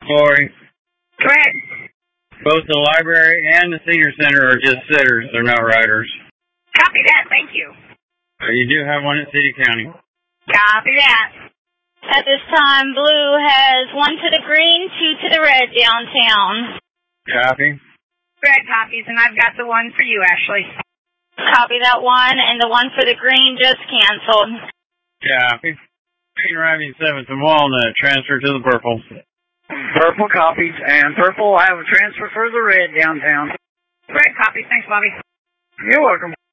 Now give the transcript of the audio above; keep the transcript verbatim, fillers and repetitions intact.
Lori. Correct. Both the library and the senior center are just sitters. They're not riders. Copy that. Thank you. You do have one at City County. Copy that. At this time, blue has one to the green, two to the red downtown. Copy. Red copies, and I've got the one for you, Ashley. Copy that one, and the one for the green just canceled. Copy. Green arriving seventh and Walnut, transfer to the purple. Purple copies, and purple, I have a transfer for the red downtown. Red copies. Thanks, Bobby. You're welcome.